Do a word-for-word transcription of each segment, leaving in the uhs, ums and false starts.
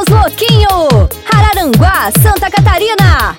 Os Louquinho, Araranguá, Santa Catarina.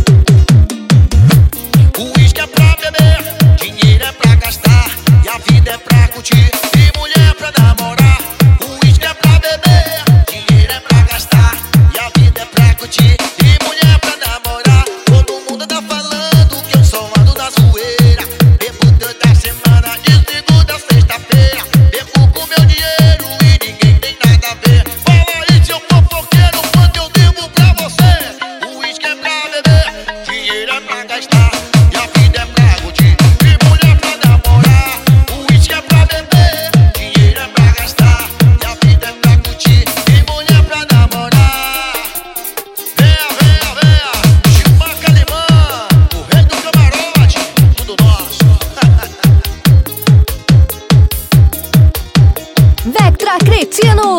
O uísque é pra beber, dinheiro é pra gastar, e a vida é pra curtir, e mulher pra namorar. O uísque é pra beber, dinheiro é pra gastar, e a vida é pra curtir, e mulher pra namorar. Todo mundo tá falando que eu só ando na zoeira, bebo toda semana, de segunda a sexta-feira. Bebo com meu dinheiro e ninguém tem nada a ver. Fala aí, seu fofoqueiro, quanto eu devo pra você. O uísque é pra beber, dinheiro é pra gastar, e a vida é pra curtir, e mulher pra namorar. O uísque é pra beber, dinheiro é pra gastar, e a vida é pra curtir, e mulher pra namorar. Venha, venha, venha, Chewbacca Alemã, o rei do camarote, tudo nosso. Vectra Cretino.